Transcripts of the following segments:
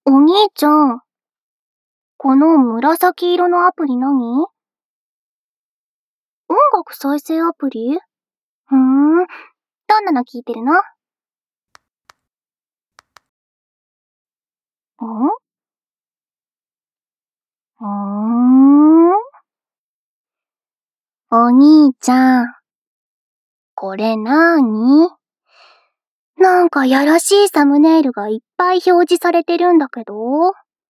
お兄ちゃん、この紫色のアプリ何？音楽再生アプリ？どんなの聞いてるの？お兄ちゃん、これなーに？なんかやらしいサムネイルがいっぱい表示されてるんだけど。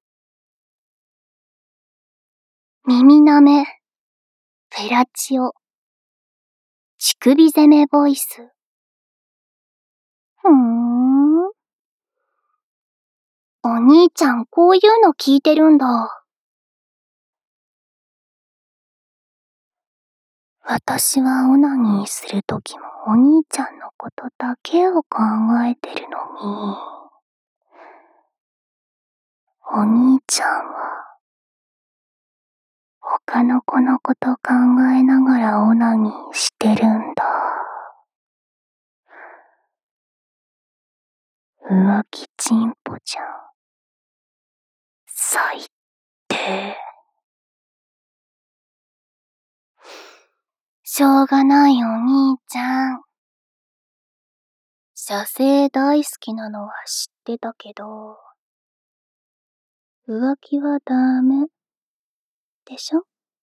耳なめ、フェラチオ、乳首攻めボイス。お兄ちゃんこういうの聞いてるんだ。私はオナニーするときもお兄ちゃんのことだけを考えてるのに。お兄ちゃんは他の子のこと考えながらオナニーしてるんだ。浮気チンポじゃん。最低。しょうがないお兄ちゃん。射精大好きなのは知ってたけど、浮気はダメでしょ？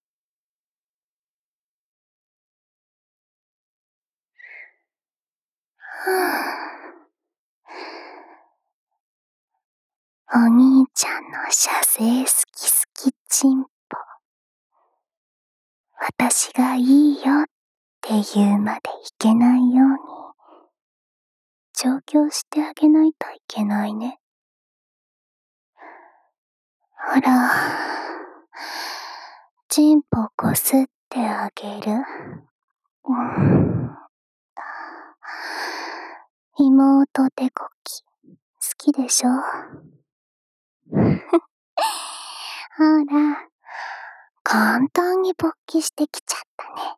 お兄ちゃんの射精好き好きチンポ。私がいいよって言うまでいけないように、調教してあげないといけないね。ほら、チンポこすってあげる。妹手こき、好きでしょ？ほら、簡単に勃起してきちゃったね。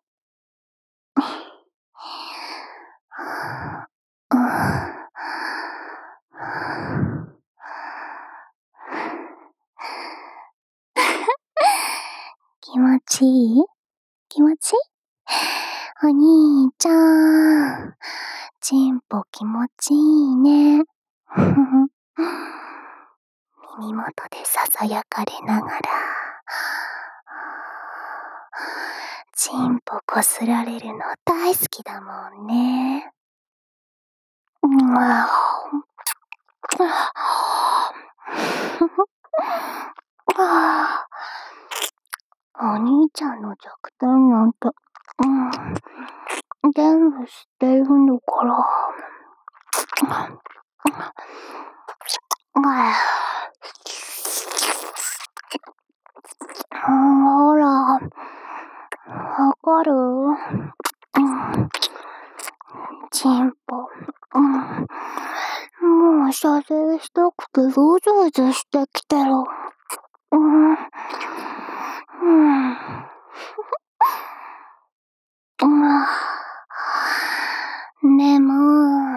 気持ちいい？気持ちいい？お兄ちゃん、チンポ気持ちいいね。耳元で囁かれながら、チンポこすられるの大好きだもんね。お兄ちゃんの弱点なんて、全部知っているんだから。ほら、わかる？チンポ。もう射精したくてうずうずしてきてる。でも、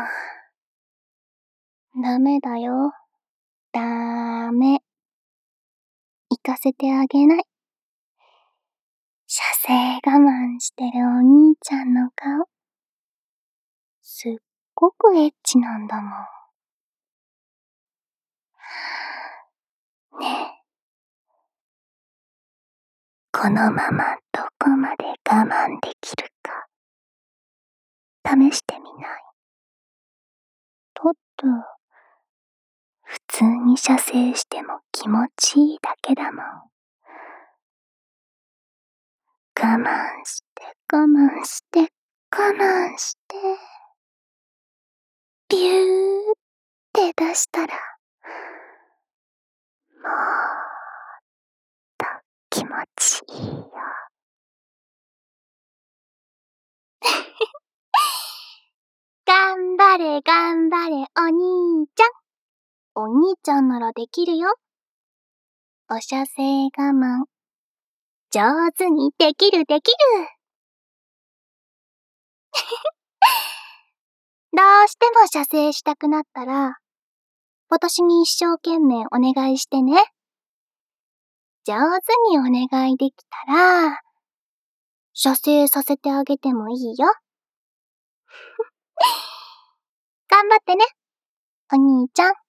ダメだよ。ダメ。行かせてあげない。射精我慢してるお兄ちゃんの顔、すっごくエッチなんだもん。ねえ。このままどこまで我慢できるか、試してみない？だって、普通に射精しても気持ちいいだけだもん。我慢して、我慢して、我慢して、ビューって出したら、もっと気持ちいいよ。頑張れ頑張れお兄ちゃん。お兄ちゃんならできるよ。お射精我慢、上手にできるできる。どうしても射精したくなったら、 私に一生懸命お願いしてね。上手にお願いできたら、射精させてあげてもいいよ。頑張ってね、お兄ちゃん。